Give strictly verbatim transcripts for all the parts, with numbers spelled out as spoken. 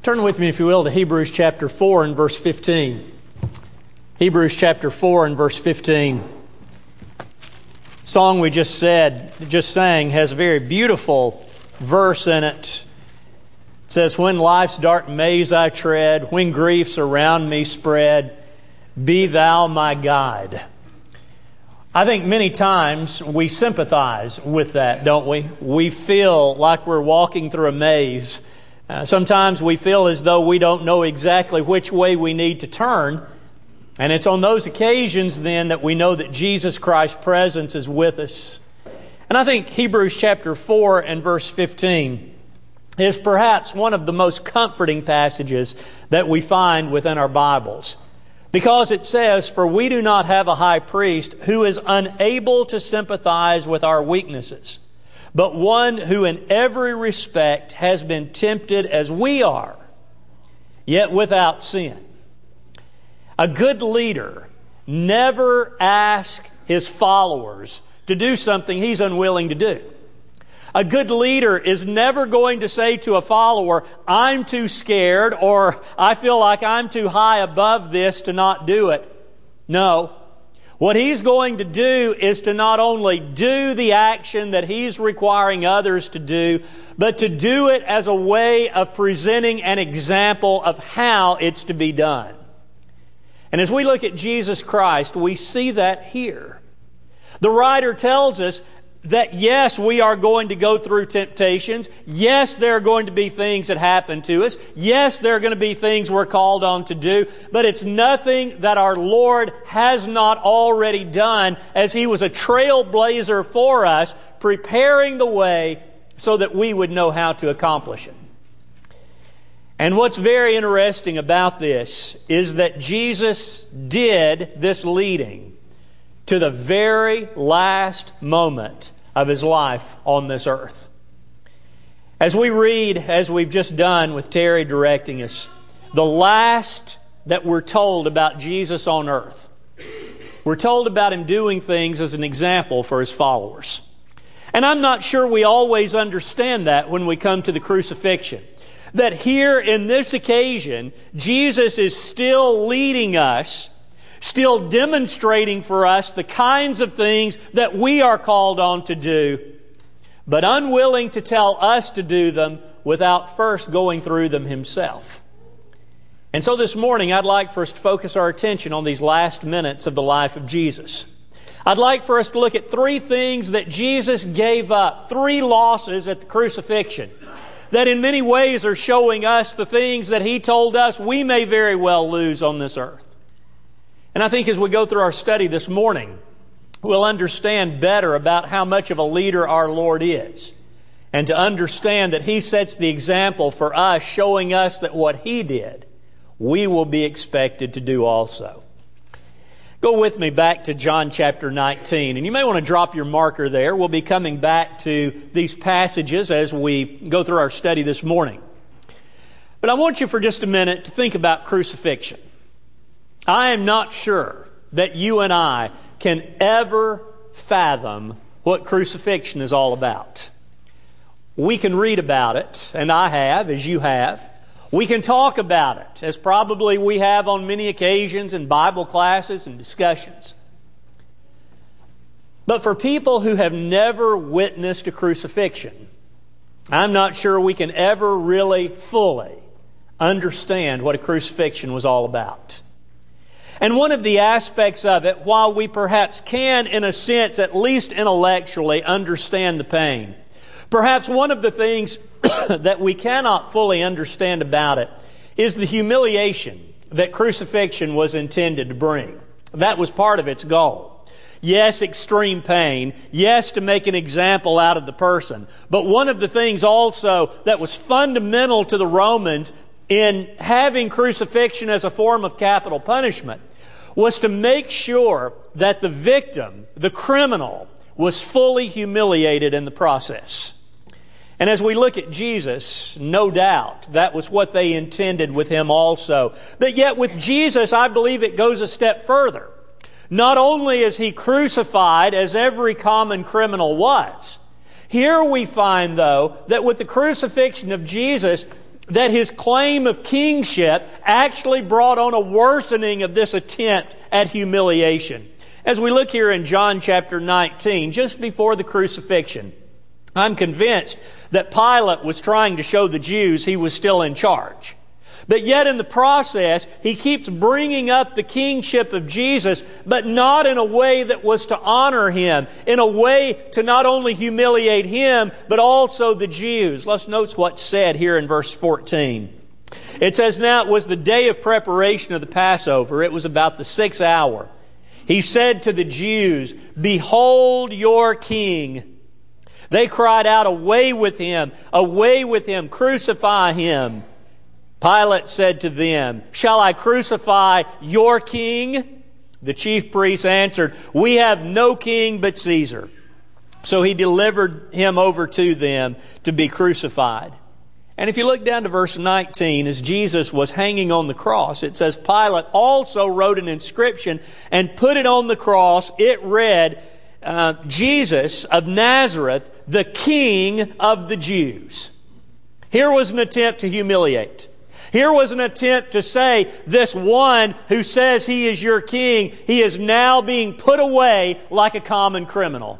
Turn with me, if you will, to Hebrews chapter four and verse fifteen. Hebrews chapter four and verse fifteen. The song we just said, just sang, has a very beautiful verse in it. It says, "When life's dark maze I tread, when griefs around me spread, be Thou my guide." I think many times we sympathize with that, don't we? We feel like we're walking through a maze. Uh, sometimes we feel as though we don't know exactly which way we need to turn. And it's on those occasions then that we know that Jesus Christ's presence is with us. And I think Hebrews chapter four and verse fifteen is perhaps one of the most comforting passages that we find within our Bibles. Because it says, "For we do not have a high priest who is unable to sympathize with our weaknesses, but one who in every respect has been tempted as we are, yet without sin." A good leader never asks his followers to do something he's unwilling to do. A good leader is never going to say to a follower, "I'm too scared," or "I feel like I'm too high above this to not do it." No. What he's going to do is to not only do the action that he's requiring others to do, but to do it as a way of presenting an example of how it's to be done. And as we look at Jesus Christ, we see that here. The writer tells us that yes, we are going to go through temptations. Yes, there are going to be things that happen to us. Yes, there are going to be things we're called on to do. But it's nothing that our Lord has not already done, as He was a trailblazer for us, preparing the way so that we would know how to accomplish it. And what's very interesting about this is that Jesus did this leading to the very last moment of His life on this earth. As we read, as we've just done with Terry directing us, the last that we're told about Jesus on earth, we're told about Him doing things as an example for His followers. And I'm not sure we always understand that when we come to the crucifixion. That here in this occasion, Jesus is still leading us, still demonstrating for us the kinds of things that we are called on to do, but unwilling to tell us to do them without first going through them Himself. And so this morning, I'd like for us to focus our attention on these last minutes of the life of Jesus. I'd like for us to look at three things that Jesus gave up, three losses at the crucifixion, that in many ways are showing us the things that He told us we may very well lose on this earth. And I think as we go through our study this morning, we'll understand better about how much of a leader our Lord is. And to understand that He sets the example for us, showing us that what He did, we will be expected to do also. Go with me back to John chapter nineteen. And you may want to drop your marker there. We'll be coming back to these passages as we go through our study this morning. But I want you for just a minute to think about crucifixion. I am not sure that you and I can ever fathom what crucifixion is all about. We can read about it, and I have, as you have. We can talk about it, as probably we have on many occasions in Bible classes and discussions. But for people who have never witnessed a crucifixion, I'm not sure we can ever really fully understand what a crucifixion was all about. And one of the aspects of it, while we perhaps can, in a sense, at least intellectually, understand the pain, perhaps one of the things that we cannot fully understand about it is the humiliation that crucifixion was intended to bring. That was part of its goal. Yes, extreme pain. Yes, to make an example out of the person. But one of the things also that was fundamental to the Romans in having crucifixion as a form of capital punishment was to make sure that the victim, the criminal, was fully humiliated in the process. And as we look at Jesus, no doubt that was what they intended with Him also. But yet with Jesus, I believe it goes a step further. Not only is He crucified as every common criminal was, here we find, though, that with the crucifixion of Jesus, that his claim of kingship actually brought on a worsening of this attempt at humiliation. As we look here in John chapter nineteen, just before the crucifixion, I'm convinced that Pilate was trying to show the Jews he was still in charge. But yet in the process, he keeps bringing up the kingship of Jesus, but not in a way that was to honor him, in a way to not only humiliate him, but also the Jews. Let's note what's said here in verse fourteen. It says, "Now it was the day of preparation of the Passover. It was about the sixth hour. He said to the Jews, 'Behold your king.' They cried out, 'Away with him! Away with him! Crucify him!' Pilate said to them, 'Shall I crucify your king?' The chief priests answered, 'We have no king but Caesar.' So he delivered him over to them to be crucified." And if you look down to verse nineteen, as Jesus was hanging on the cross, it says, "Pilate also wrote an inscription and put it on the cross. It read, uh, Jesus of Nazareth, the King of the Jews." Here was an attempt to humiliate. Here was an attempt to say, this one who says he is your king, he is now being put away like a common criminal.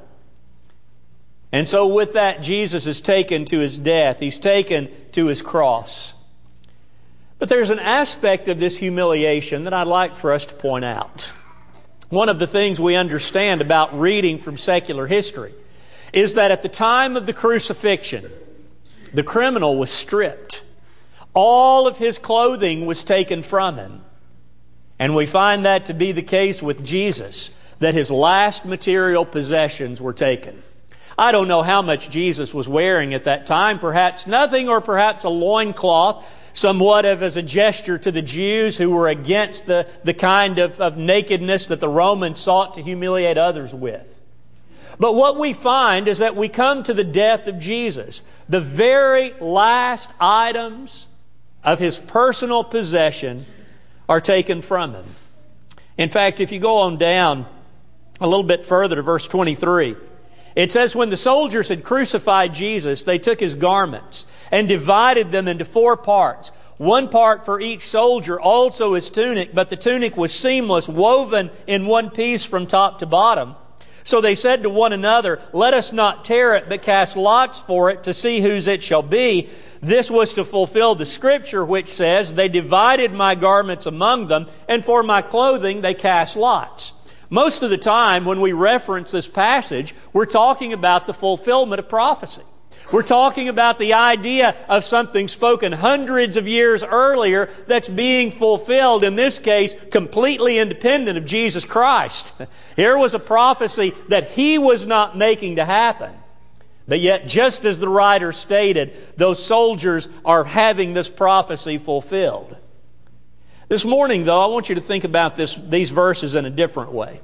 And so with that, Jesus is taken to his death. He's taken to his cross. But there's an aspect of this humiliation that I'd like for us to point out. One of the things we understand about reading from secular history is that at the time of the crucifixion, the criminal was stripped. All of his clothing was taken from him. And we find that to be the case with Jesus, that his last material possessions were taken. I don't know how much Jesus was wearing at that time, perhaps nothing, or perhaps a loincloth, somewhat of as a gesture to the Jews who were against the, the kind of, of nakedness that the Romans sought to humiliate others with. But what we find is that we come to the death of Jesus. The very last items of his personal possession are taken from him. In fact, if you go on down a little bit further to verse twenty-three, it says, "When the soldiers had crucified Jesus, they took his garments and divided them into four parts, one part for each soldier, also his tunic, but the tunic was seamless, woven in one piece from top to bottom. So they said to one another, 'Let us not tear it, but cast lots for it to see whose it shall be.' This was to fulfill the scripture which says, 'They divided my garments among them, and for my clothing they cast lots.'" Most of the time when we reference this passage, we're talking about the fulfillment of prophecy. We're talking about the idea of something spoken hundreds of years earlier that's being fulfilled, in this case, completely independent of Jesus Christ. Here was a prophecy that he was not making to happen. But yet, just as the writer stated, those soldiers are having this prophecy fulfilled. This morning, though, I want you to think about this, these verses in a different way.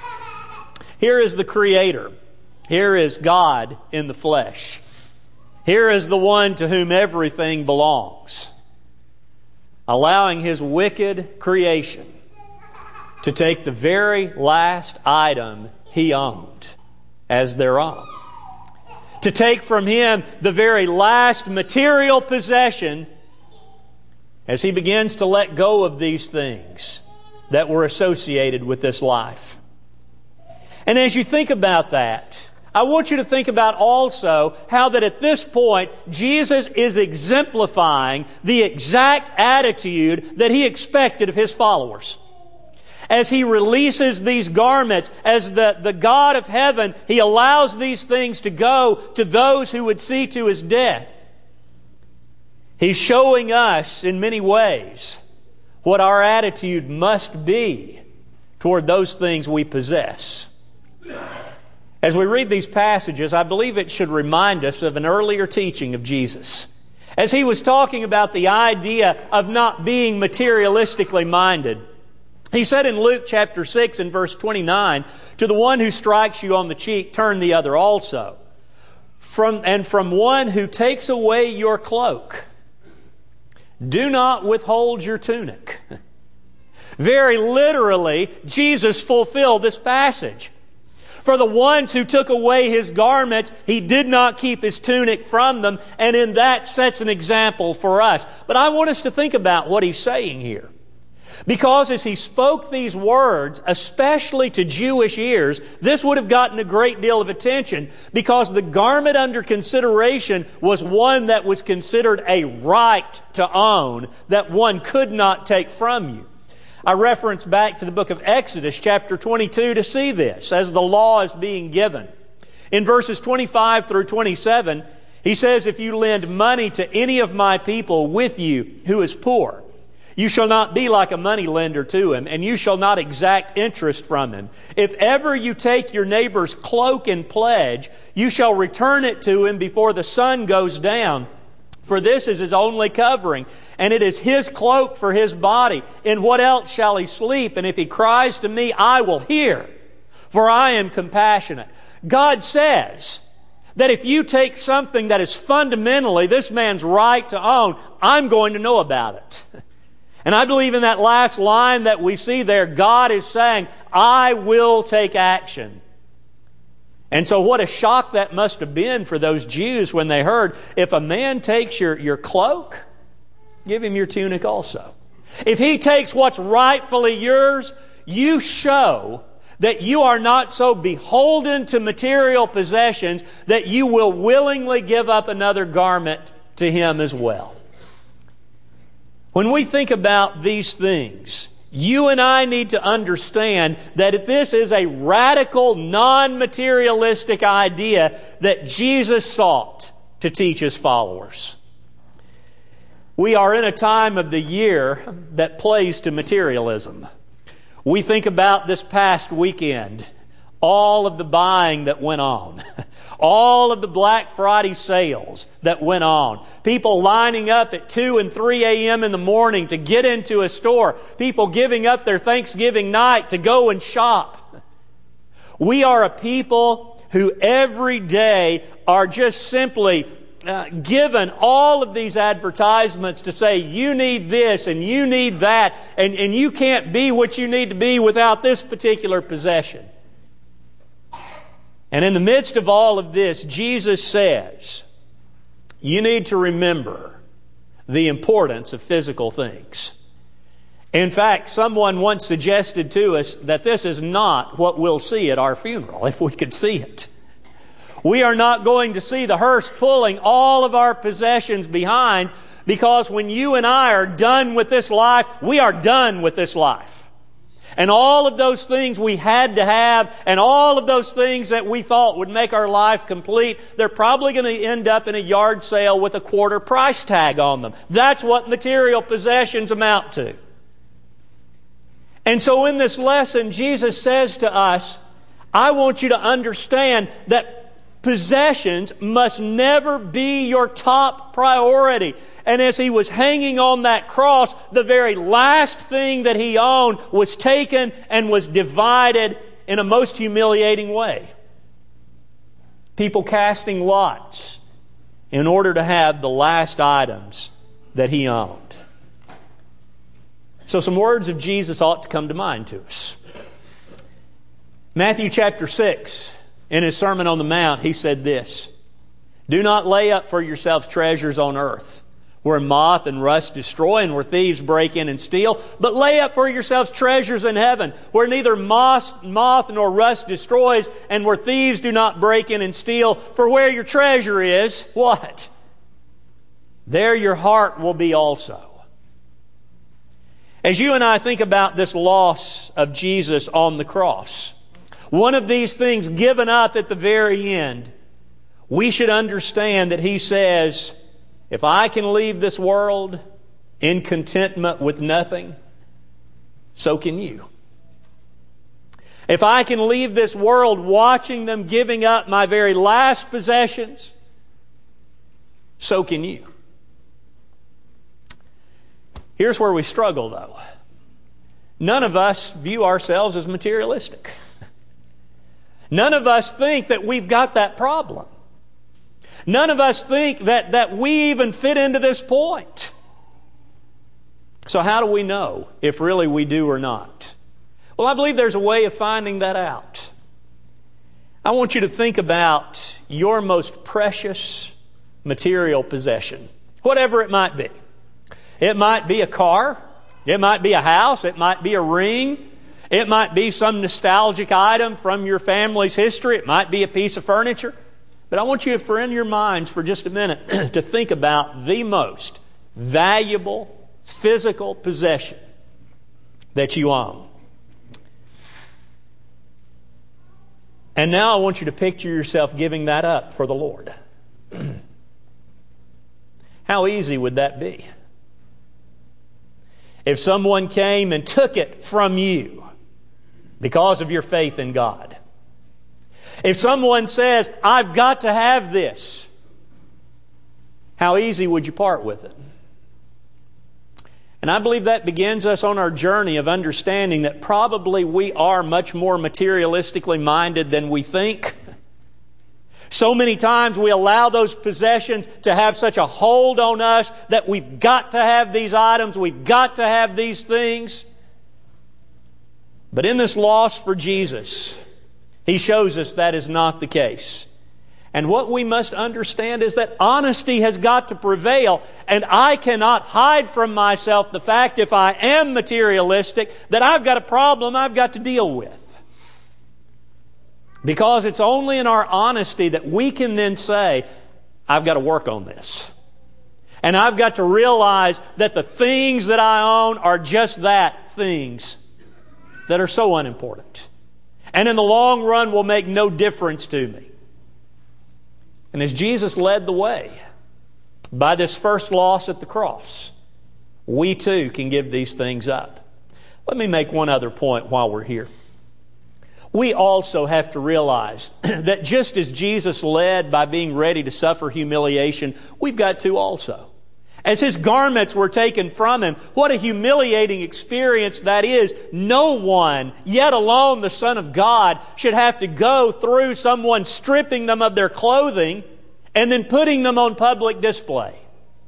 Here is the Creator. Here is God in the flesh. Here is the one to whom everything belongs, allowing his wicked creation to take the very last item he owned as their own. To take from him the very last material possession as he begins to let go of these things that were associated with this life. And as you think about that, I want you to think about also how that at this point, Jesus is exemplifying the exact attitude that he expected of his followers. As he releases these garments, as the, the God of heaven, he allows these things to go to those who would see to his death. He's showing us in many ways what our attitude must be toward those things we possess. As we read these passages, I believe it should remind us of an earlier teaching of Jesus. As he was talking about the idea of not being materialistically minded, he said in Luke chapter six and verse twenty-nine, "To the one who strikes you on the cheek, turn the other also. From, and from one who takes away your cloak, do not withhold your tunic." Very literally, Jesus fulfilled this passage. For the ones who took away his garments, he did not keep his tunic from them, and in that sets an example for us. But I want us to think about what he's saying here. Because as he spoke these words, especially to Jewish ears, this would have gotten a great deal of attention, because the garment under consideration was one that was considered a right to own, that one could not take from you. I reference back to the book of Exodus, chapter twenty-two, to see this, as the law is being given. In verses twenty-five through twenty-seven, he says, "If you lend money to any of my people with you who is poor, you shall not be like a money lender to him, and you shall not exact interest from him. If ever you take your neighbor's cloak in pledge, you shall return it to him before the sun goes down. For this is his only covering, and it is his cloak for his body. In what else shall he sleep? And if he cries to me, I will hear, for I am compassionate." God says that if you take something that is fundamentally this man's right to own, I'm going to know about it. And I believe in that last line that we see there, God is saying, I will take action. And so what a shock that must have been for those Jews when they heard, if a man takes your, your cloak, give him your tunic also. If he takes what's rightfully yours, you show that you are not so beholden to material possessions that you will willingly give up another garment to him as well. When we think about these things, you and I need to understand that this is a radical, non-materialistic idea that Jesus sought to teach His followers. We are in a time of the year that plays to materialism. We think about this past weekend, all of the buying that went on. All of the Black Friday sales that went on. People lining up at two and three a.m. in the morning to get into a store. People giving up their Thanksgiving night to go and shop. We are a people who every day are just simply uh, given all of these advertisements to say, you need this and you need that, and, and you can't be what you need to be without this particular possession. And in the midst of all of this, Jesus says, you need to remember the importance of physical things. In fact, someone once suggested to us that this is not what we'll see at our funeral, if we could see it. We are not going to see the hearse pulling all of our possessions behind, because when you and I are done with this life, we are done with this life. And all of those things we had to have, and all of those things that we thought would make our life complete, they're probably going to end up in a yard sale with a quarter price tag on them. That's what material possessions amount to. And so in this lesson, Jesus says to us, I want you to understand that possessions must never be your top priority. And as He was hanging on that cross, the very last thing that He owned was taken and was divided in a most humiliating way. People casting lots in order to have the last items that He owned. So some words of Jesus ought to come to mind to us. Matthew chapter six. In His Sermon on the Mount, He said this, do not lay up for yourselves treasures on earth, where moth and rust destroy and where thieves break in and steal, but lay up for yourselves treasures in heaven, where neither moth, moth nor rust destroys and where thieves do not break in and steal. For where your treasure is, what? There your heart will be also. As you and I think about this loss of Jesus on the cross, one of these things given up at the very end, we should understand that He says, if I can leave this world in contentment with nothing, so can you. If I can leave this world watching them giving up my very last possessions, so can you. Here's where we struggle, though. None of us view ourselves as materialistic. None of us think that we've got that problem. None of us think that, that we even fit into this point. So how do we know if really we do or not? Well, I believe there's a way of finding that out. I want you to think about your most precious material possession, whatever it might be. It might be a car, it might be a house, it might be a ring, it might be some nostalgic item from your family's history, it might be a piece of furniture. But I want you to, in your minds for just a minute, to think about the most valuable physical possession that you own. And now I want you to picture yourself giving that up for the Lord. How easy would that be? If someone came and took it from you because of your faith in God. If someone says, I've got to have this, how easy would you part with it? And I believe that begins us on our journey of understanding that probably we are much more materialistically minded than we think. So many times we allow those possessions to have such a hold on us that we've got to have these items, we've got to have these things. But in this loss for Jesus, He shows us that is not the case. And what we must understand is that honesty has got to prevail, and I cannot hide from myself the fact, if I am materialistic, that I've got a problem I've got to deal with. Because it's only in our honesty that we can then say, I've got to work on this. And I've got to realize that the things that I own are just that, things that are so unimportant. And in the long run will make no difference to me. And as Jesus led the way by this first loss at the cross, we too can give these things up. Let me make one other point while we're here. We also have to realize that just as Jesus led by being ready to suffer humiliation, we've got to also. As His garments were taken from Him, what a humiliating experience that is. No one, yet alone the Son of God, should have to go through someone stripping them of their clothing and then putting them on public display.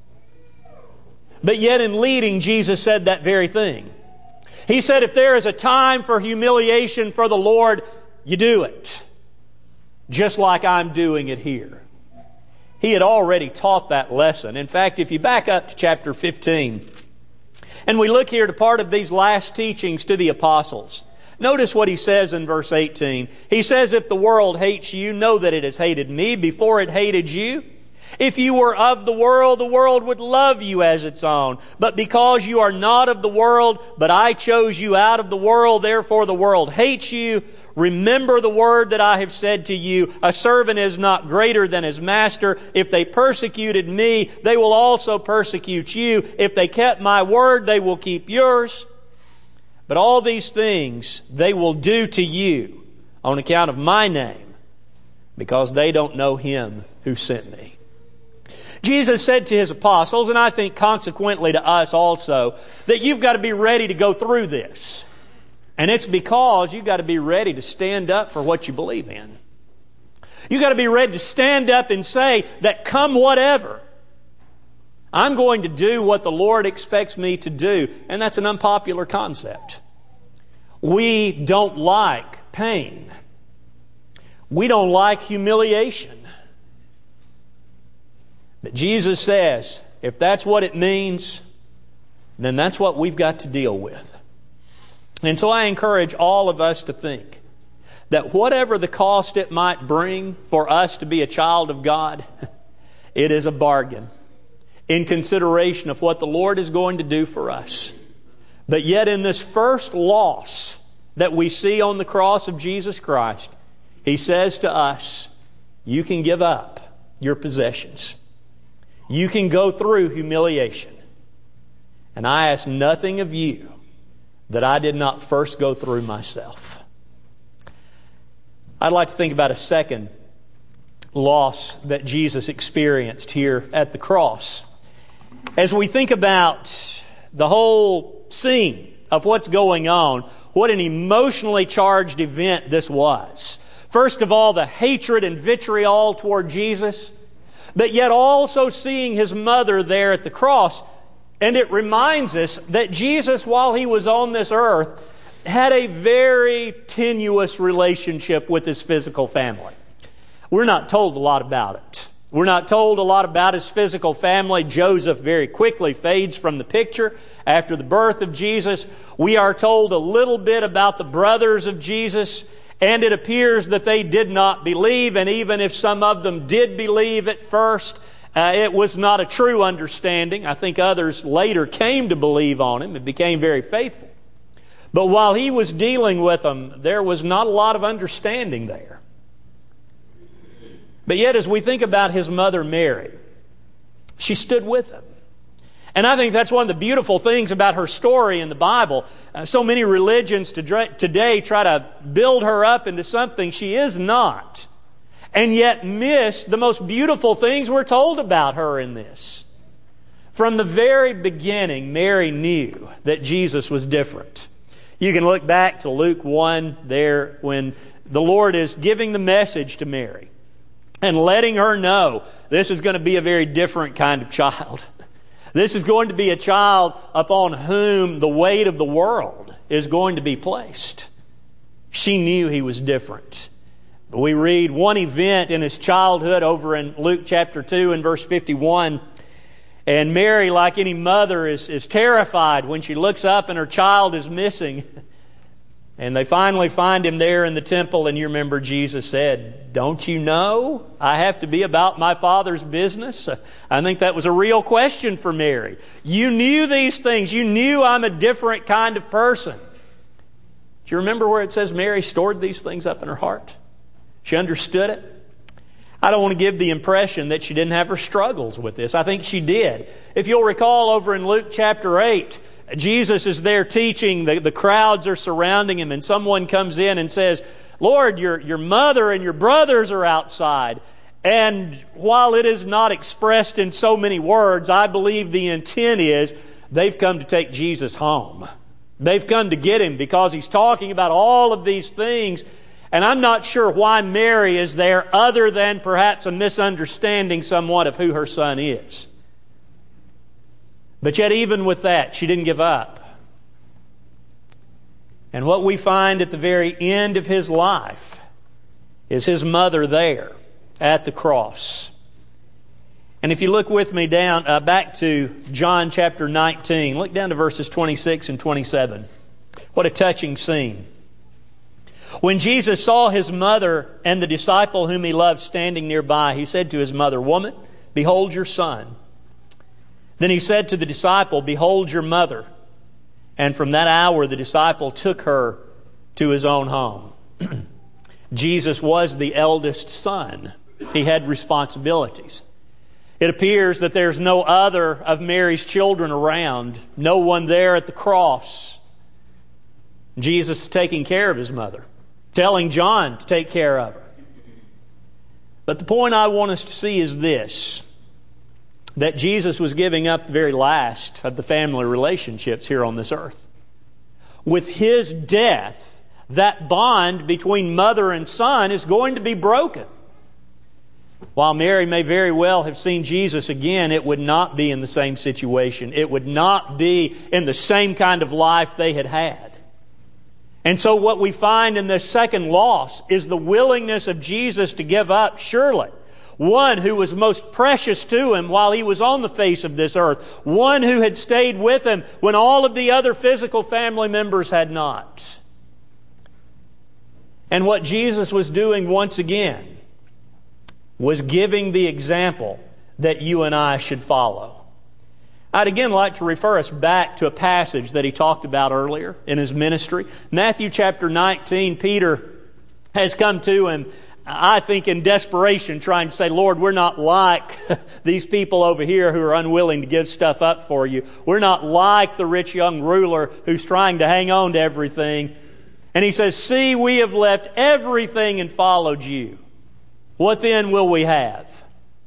But yet in leading, Jesus said that very thing. He said, if there is a time for humiliation for the Lord, you do it. Just like I'm doing it here. He had already taught that lesson. In fact, if you back up to chapter fifteen, and we look here to part of these last teachings to the apostles, notice what He says in verse eighteen. He says, if the world hates you, know that it has hated me before it hated you. If you were of the world, the world would love you as its own. But because you are not of the world, but I chose you out of the world, therefore the world hates you. Remember the word that I have said to you, a servant is not greater than his master. If they persecuted me, they will also persecute you. If they kept my word, they will keep yours. But all these things they will do to you on account of my name, because they don't know Him who sent me. Jesus said to His apostles, and I think consequently to us also, that you've got to be ready to go through this. And it's because you've got to be ready to stand up for what you believe in. You've got to be ready to stand up and say that come whatever, I'm going to do what the Lord expects me to do. And that's an unpopular concept. We don't like pain. We don't like humiliation. But Jesus says, if that's what it means, then that's what we've got to deal with. And so I encourage all of us to think that whatever the cost it might bring for us to be a child of God, it is a bargain in consideration of what the Lord is going to do for us. But yet in this first loss that we see on the cross of Jesus Christ, He says to us, you can give up your possessions. You can go through humiliation. And I ask nothing of you that I did not first go through myself. I'd like to think about a second loss that Jesus experienced here at the cross. As we think about the whole scene of what's going on, what an emotionally charged event this was. First of all, the hatred and vitriol toward Jesus, but yet also seeing His mother there at the cross. And it reminds us that Jesus, while He was on this earth, had a very tenuous relationship with His physical family. We're not told a lot about it. We're not told a lot about his physical family. Joseph very quickly fades from the picture after the birth of Jesus. We are told a little bit about the brothers of Jesus, and it appears that they did not believe, and even if some of them did believe at first, uh, it was not a true understanding. I think others later came to believe on him and became very faithful. But while he was dealing with them, there was not a lot of understanding there. But yet, as we think about his mother Mary, she stood with him. And I think that's one of the beautiful things about her story in the Bible. Uh, so many religions today try to build her up into something she is not, and yet miss the most beautiful things we're told about her in this. From the very beginning, Mary knew that Jesus was different. You can look back to Luke one there when the Lord is giving the message to Mary and letting her know this is going to be a very different kind of child. This is going to be a child upon whom the weight of the world is going to be placed. She knew he was different. But we read one event in his childhood over in Luke chapter two and verse fifty-one. And Mary, like any mother, is, is terrified when she looks up and her child is missing. And they finally find him there in the temple, and you remember Jesus said, "Don't you know I have to be about my Father's business?" I think that was a real question for Mary. You knew these things. You knew I'm a different kind of person. Do you remember where it says Mary stored these things up in her heart? She understood it. I don't want to give the impression that she didn't have her struggles with this. I think she did. If you'll recall over in Luke chapter eight, Jesus is there teaching. The, the crowds are surrounding him, and someone comes in and says, "Lord, your, your mother and your brothers are outside." And while it is not expressed in so many words, I believe the intent is they've come to take Jesus home. They've come to get him because he's talking about all of these things. And I'm not sure why Mary is there other than perhaps a misunderstanding somewhat of who her son is. But yet even with that, she didn't give up. And what we find at the very end of his life is his mother there at the cross. And if you look with me down uh, back to John chapter nineteen, look down to verses twenty-six and twenty-seven. What a touching scene. When Jesus saw his mother and the disciple whom he loved standing nearby, he said to his mother, "Woman, behold your son." Then he said to the disciple, "Behold your mother." And from that hour the disciple took her to his own home. Jesus was the eldest son. He had responsibilities. It appears that there's no other of Mary's children around, no one there at the cross. Jesus is taking care of his mother, telling John to take care of her. But the point I want us to see is this, that Jesus was giving up the very last of the family relationships here on this earth. With his death, that bond between mother and son is going to be broken. While Mary may very well have seen Jesus again, it would not be in the same situation. It would not be in the same kind of life they had had. And so what we find in this second loss is the willingness of Jesus to give up, surely, one who was most precious to him while he was on the face of this earth, one who had stayed with him when all of the other physical family members had not. And what Jesus was doing once again was giving the example that you and I should follow. I'd again like to refer us back to a passage that he talked about earlier in his ministry. Matthew chapter nineteen, Peter has come to him, I think in desperation, trying to say, "Lord, we're not like these people over here who are unwilling to give stuff up for you. We're not like the rich young ruler who's trying to hang on to everything." And he says, "See, we have left everything and followed you. What then will we have?"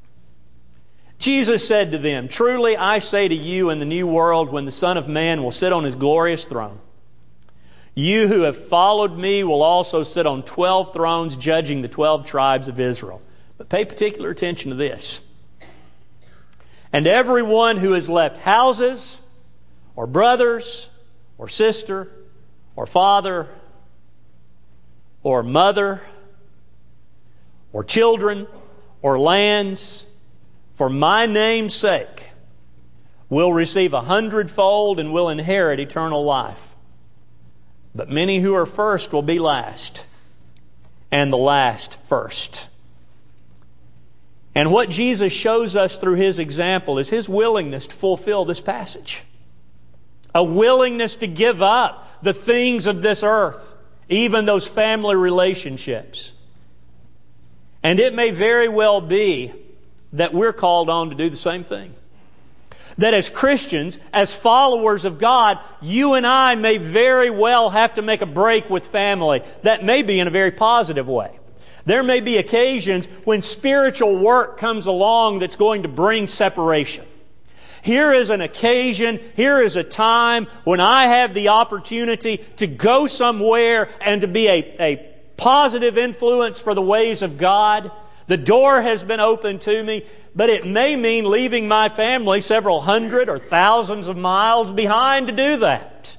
Jesus said to them, "Truly I say to you, in the new world, when the Son of Man will sit on his glorious throne, you who have followed me will also sit on twelve thrones, judging the twelve tribes of Israel." But pay particular attention to this. "And everyone who has left houses, or brothers, or sister, or father, or mother, or children, or lands, for my name's sake, will receive a hundredfold and will inherit eternal life. But many who are first will be last, and the last first. And what Jesus shows us through His example is His willingness to fulfill this passage. A willingness to give up the things of this earth, even those family relationships. And it may very well be that we're called on to do the same thing. That as Christians, as followers of God, you and I may very well have to make a break with family. That may be in a very positive way. There may be occasions when spiritual work comes along that's going to bring separation. Here is an occasion, here is a time when I have the opportunity to go somewhere and to be a, a positive influence for the ways of God. The door has been opened to me, but it may mean leaving my family several hundred or thousands of miles behind to do that.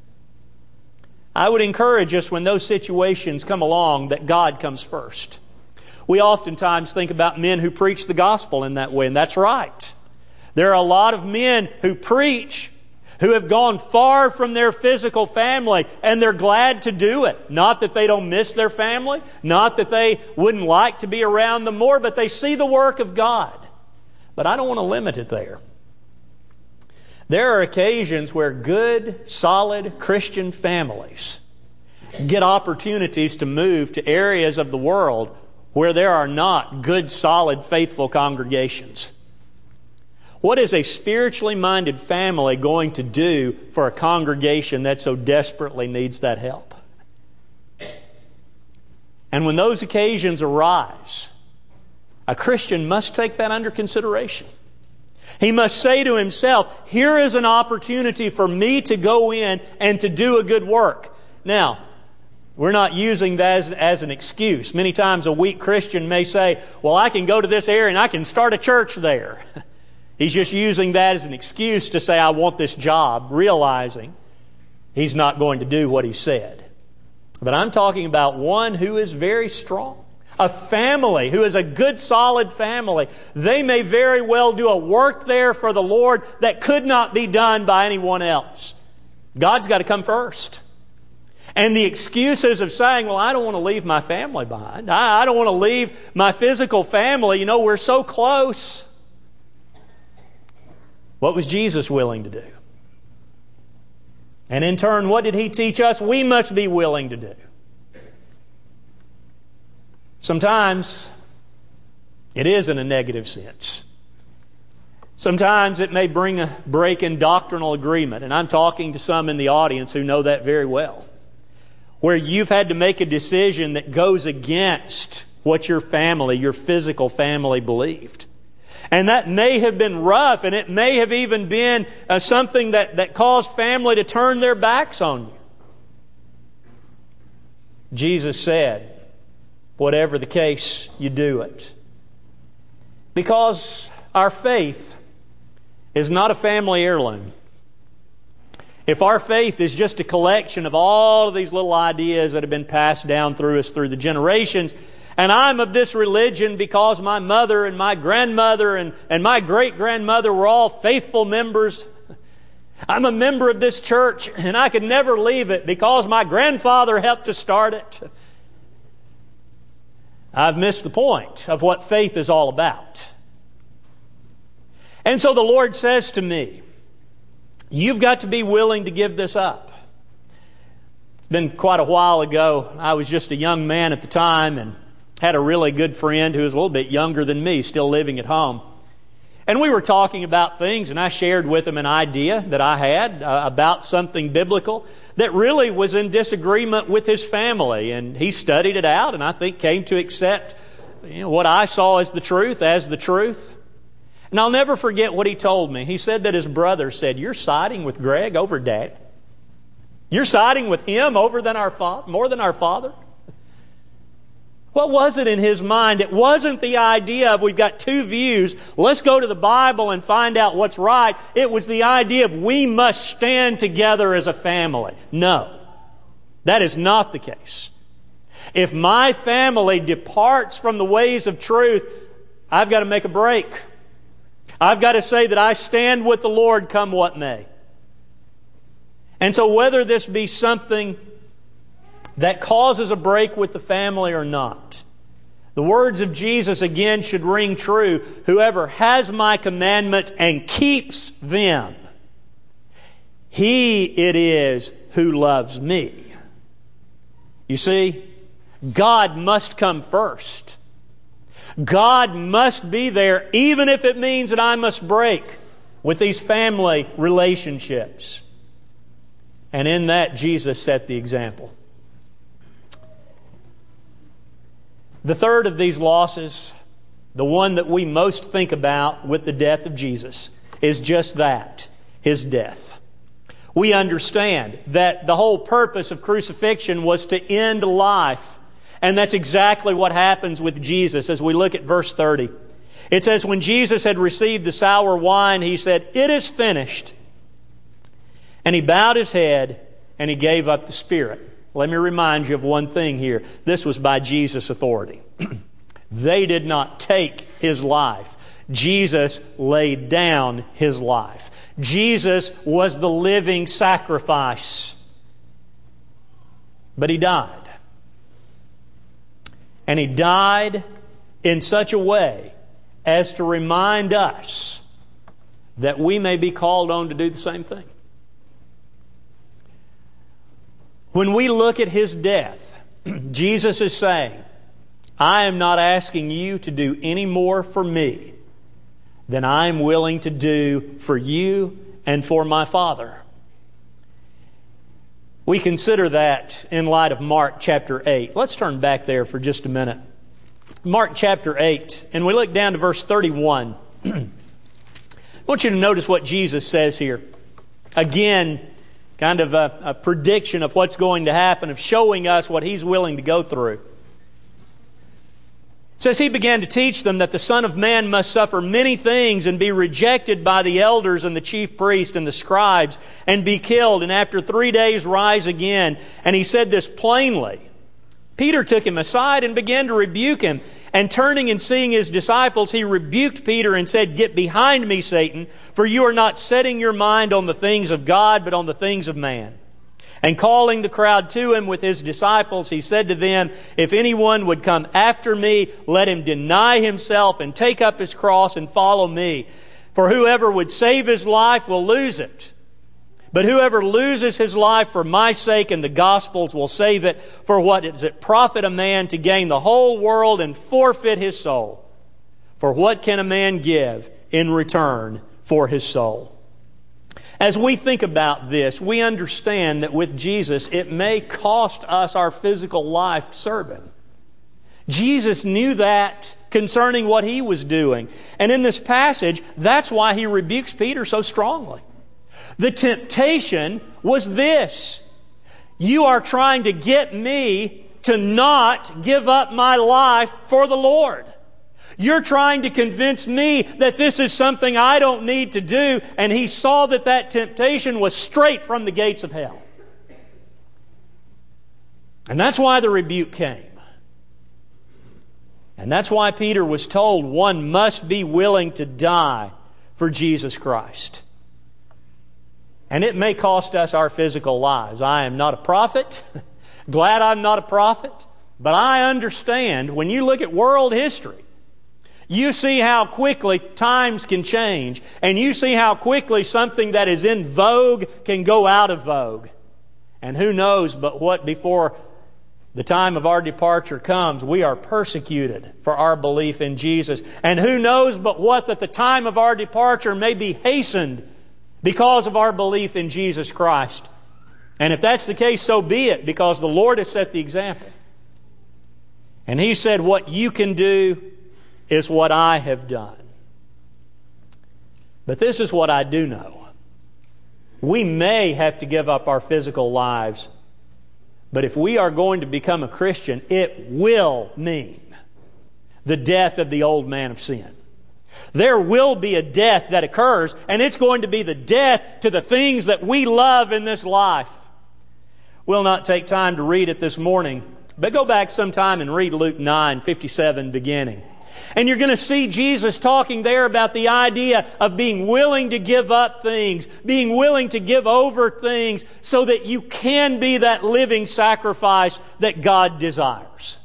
I would encourage us when those situations come along that God comes first. We oftentimes think about men who preach the gospel in that way, and that's right. There are a lot of men who preach who have gone far from their physical family, and they're glad to do it. Not that they don't miss their family, not that they wouldn't like to be around them more, but they see the work of God. But I don't want to limit it there. There are occasions where good, solid Christian families get opportunities to move to areas of the world where there are not good, solid, faithful congregations. What is a spiritually minded family going to do for a congregation that so desperately needs that help? And when those occasions arise, a Christian must take that under consideration. He must say to himself, here is an opportunity for me to go in and to do a good work. Now, we're not using that as, as an excuse. Many times a weak Christian may say, well, I can go to this area and I can start a church there. He's just using that as an excuse to say, I want this job, realizing he's not going to do what he said. But I'm talking about one who is very strong. A family who is a good, solid family. They may very well do a work there for the Lord that could not be done by anyone else. God's got to come first. And the excuses of saying, well, I don't want to leave my family behind. I, I don't want to leave my physical family. You know, we're so close. What was Jesus willing to do? And in turn, what did He teach us we must be willing to do? Sometimes it is in a negative sense. Sometimes it may bring a break in doctrinal agreement, and I'm talking to some in the audience who know that very well, where you've had to make a decision that goes against what your family, your physical family, believed. And that may have been rough, and it may have even been uh, something that, that caused family to turn their backs on you. Jesus said, whatever the case, you do it. Because our faith is not a family heirloom. If our faith is just a collection of all of these little ideas that have been passed down through us through the generations, and I'm of this religion because my mother and my grandmother and, and my great-grandmother were all faithful members. I'm a member of this church and I could never leave it because my grandfather helped to start it. I've missed the point of what faith is all about. And so the Lord says to me, you've got to be willing to give this up. It's been quite a while ago. I was just a young man at the time and had a really good friend who was a little bit younger than me, still living at home. And we were talking about things, and I shared with him an idea that I had uh, about something biblical that really was in disagreement with his family. And he studied it out, and I think came to accept you know, what I saw as the truth, as the truth. And I'll never forget what he told me. He said that his brother said, you're siding with Greg over Dad? You're siding with him over than our father, more than our father? What was it in his mind? It wasn't the idea of we've got two views, let's go to the Bible and find out what's right. It was the idea of we must stand together as a family. No, that is not the case. If my family departs from the ways of truth, I've got to make a break. I've got to say that I stand with the Lord come what may. And so whether this be something that causes a break with the family or not, the words of Jesus again should ring true. Whoever has my commandments and keeps them, he it is who loves me. You see, God must come first. God must be there, even if it means that I must break with these family relationships. And in that, Jesus set the example. The third of these losses, the one that we most think about with the death of Jesus, is just that, His death. We understand that the whole purpose of crucifixion was to end life. And that's exactly what happens with Jesus as we look at verse thirty. It says, when Jesus had received the sour wine, He said, "It is finished." And He bowed His head and He gave up the spirit. Let me remind you of one thing here. This was by Jesus' authority. They did not take His life. Jesus laid down His life. Jesus was the living sacrifice. But He died. And He died in such a way as to remind us that we may be called on to do the same thing. When we look at His death, Jesus is saying, I am not asking you to do any more for me than I am willing to do for you and for my Father. We consider that in light of Mark chapter eight. Let's turn back there for just a minute. Mark chapter eight, and we look down to verse thirty-one. I want you to notice what Jesus says here. Again, kind of a, a prediction of what's going to happen, of showing us what He's willing to go through. It says, He began to teach them that the Son of Man must suffer many things and be rejected by the elders and the chief priests and the scribes and be killed, and after three days rise again. And He said this plainly. Peter took Him aside and began to rebuke Him. And turning and seeing His disciples, He rebuked Peter and said, "Get behind me, Satan, for you are not setting your mind on the things of God, but on the things of man." And calling the crowd to Him with His disciples, He said to them, "If anyone would come after me, let him deny himself and take up his cross and follow me. For whoever would save his life will lose it. But whoever loses his life for my sake and the gospel's will save it. For what does it profit a man to gain the whole world and forfeit his soul? For what can a man give in return for his soul?" As we think about this, we understand that with Jesus, it may cost us our physical life to serve Him. Jesus knew that concerning what He was doing. And in this passage, that's why He rebukes Peter so strongly. The temptation was this: you are trying to get me to not give up my life for the Lord. You're trying to convince me that this is something I don't need to do. And He saw that that temptation was straight from the gates of hell. And that's why the rebuke came. And that's why Peter was told one must be willing to die for Jesus Christ. And it may cost us our physical lives. I am not a prophet. Glad I'm not a prophet. But I understand when you look at world history, you see how quickly times can change, and you see how quickly something that is in vogue can go out of vogue. And who knows but what before the time of our departure comes, we are persecuted for our belief in Jesus. And who knows but what that the time of our departure may be hastened because of our belief in Jesus Christ. And if that's the case, so be it, because the Lord has set the example. And He said, what you can do is what I have done. But this is what I do know. We may have to give up our physical lives, but if we are going to become a Christian, it will mean the death of the old man of sin. There will be a death that occurs, and it's going to be the death to the things that we love in this life. We'll not take time to read it this morning, But go back sometime and read Luke nine fifty-seven beginning. And you're going to see Jesus talking there about the idea of being willing to give up things, being willing to give over things so that you can be that living sacrifice that God desires.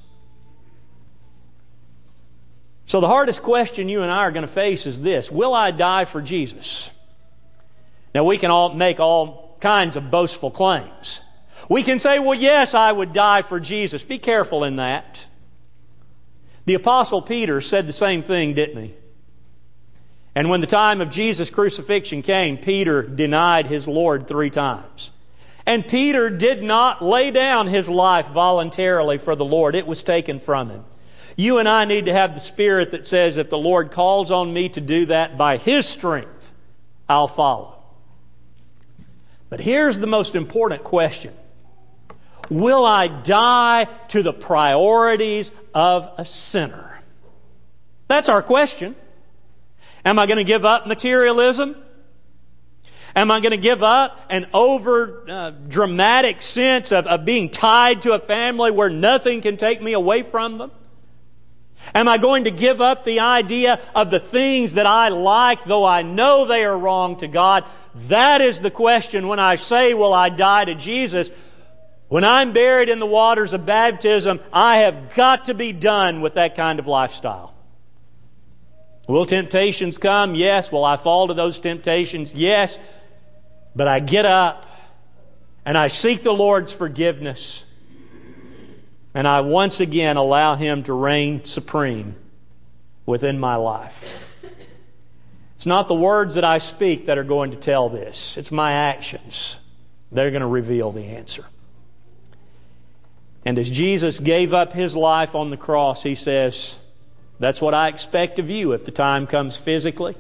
So the hardest question you and I are going to face is this: will I die for Jesus? Now, we can all make all kinds of boastful claims. We can say, well, yes, I would die for Jesus. Be careful in that. The Apostle Peter said the same thing, didn't he? And when the time of Jesus' crucifixion came, Peter denied his Lord three times. And Peter did not lay down his life voluntarily for the Lord. It was taken from him. You and I need to have the spirit that says, if the Lord calls on me to do that by His strength, I'll follow. But here's the most important question. Will I die to the priorities of a sinner? That's our question. Am I going to give up materialism? Am I going to give up an over uh, dramatic sense of, of being tied to a family where nothing can take me away from them? Am I going to give up the idea of the things that I like, though I know they are wrong to God? That is the question when I say, will I die to Jesus? When I'm buried in the waters of baptism, I have got to be done with that kind of lifestyle. Will temptations come? Yes. Will I fall to those temptations? Yes. But I get up and I seek the Lord's forgiveness. And I once again allow Him to reign supreme within my life. It's not the words that I speak that are going to tell this. It's my actions that are going to reveal the answer. And as Jesus gave up His life on the cross, He says, that's what I expect of you if the time comes physically.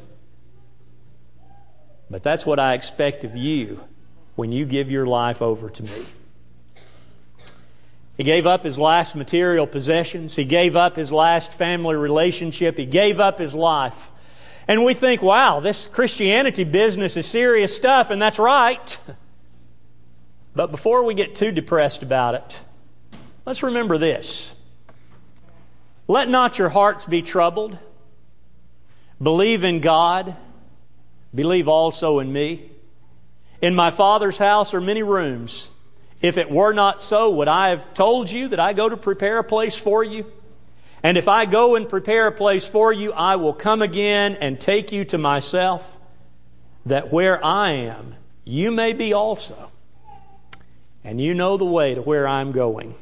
But that's what I expect of you when you give your life over to me. He gave up His last material possessions. He gave up His last family relationship. He gave up His life. And we think, wow, this Christianity business is serious stuff, and that's right. But before we get too depressed about it, let's remember this. Let not your hearts be troubled. Believe in God. Believe also in me. In my Father's house are many rooms. If it were not so, would I have told you that I go to prepare a place for you? And if I go and prepare a place for you, I will come again and take you to myself, that where I am, you may be also. And you know the way to where I'm going.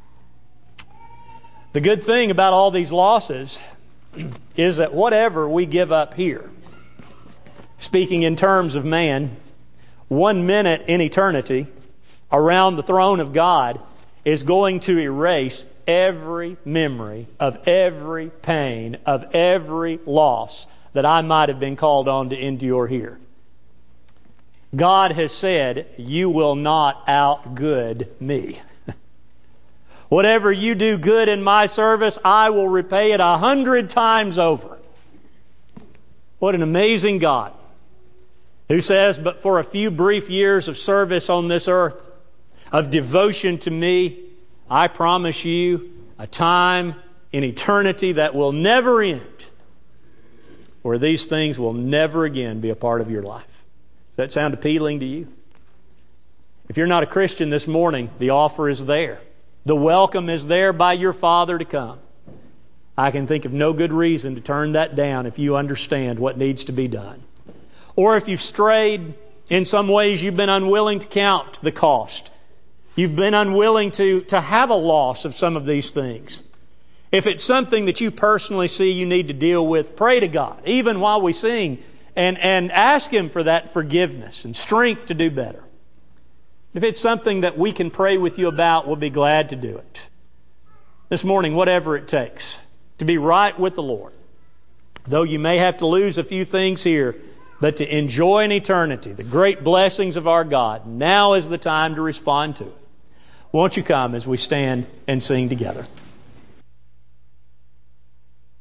The good thing about all these losses is that whatever we give up here, speaking in terms of man, one minute in eternity around the throne of God is going to erase every memory of every pain, of every loss that I might have been called on to endure here. God has said, you will not outgood me. Whatever you do good in my service, I will repay it a hundred times over. What an amazing God, who says, but for a few brief years of service on this earth, of devotion to me, I promise you a time in eternity that will never end, where these things will never again be a part of your life. Does that sound appealing to you? If you're not a Christian this morning, the offer is there. The welcome is there by your Father to come. I can think of no good reason to turn that down if you understand what needs to be done. Or if you've strayed, in some ways you've been unwilling to count the cost. You've been unwilling to, to have a loss of some of these things. If it's something that you personally see you need to deal with, pray to God, even while we sing, and, and ask Him for that forgiveness and strength to do better. If it's something that we can pray with you about, we'll be glad to do it. This morning, whatever it takes to be right with the Lord. Though you may have to lose a few things here, but to enjoy in eternity the great blessings of our God, now is the time to respond to it. Won't you come as we stand and sing together?